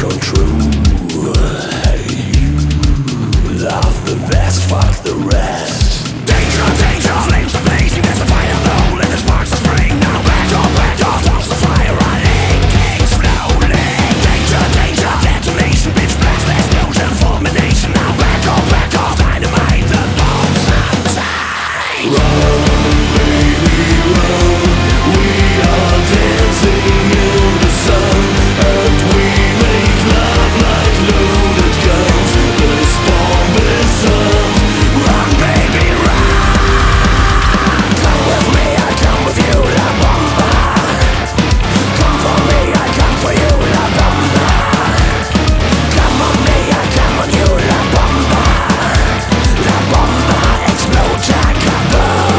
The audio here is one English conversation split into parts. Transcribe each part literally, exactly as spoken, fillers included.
control. Love the best, fuck the rest. Danger, danger, flames are blazing, there's a fire low, and the sparks are spraying. Now back off, back off, toss the fire on aching slowly. Danger, danger, detonation, bitch blast, explosion, fulmination. Now back off, back off, dynamite the bombs outside. Run, baby, run. We are dancing in the sun, and we make love like loaded guns. This bomb is armed. Run, baby, run. Come with me, I come with you, La Bomba. Come for me, I come for you, La Bomba. Come on me, I come on you, La Bomba. La Bomba, explode, kaboom.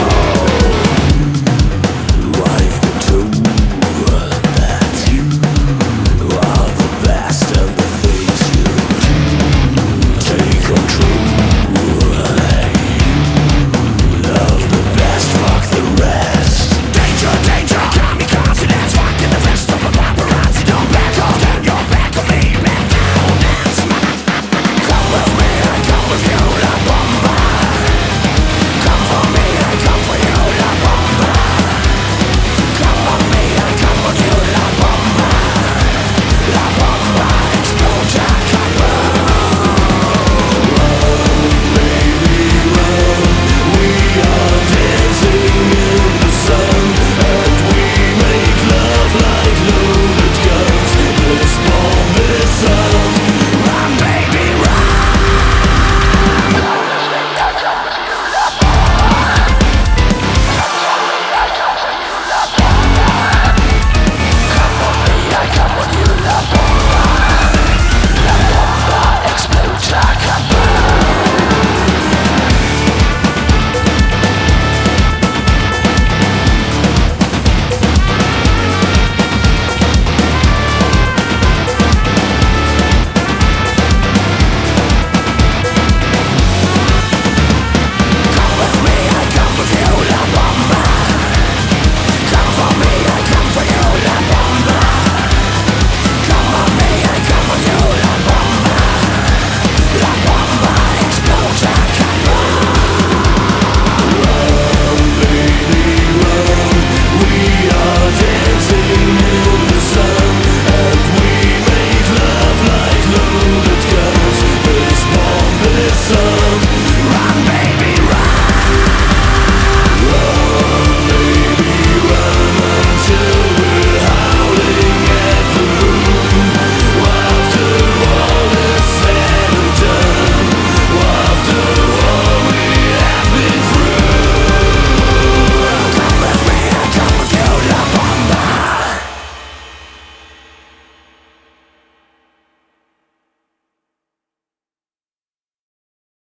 Life can do that. You are the best and the things you take control. Love the best, fuck the rest. Danger, danger, kamikaze, let's fuck in the rest of the paparazzi. Don't back off, turn your back on me, back down and smack. Come with me, I come with you, La Bomba. Come for me, I come for you, La Bomba. Come on me, I come on you, La Bomba. La Bomba, explode, kaboom. Baby, run. We are dancing in the sun, and we make love like loaded guns. This bomb is armed. Run, baby, run. I come on you, La Bomba.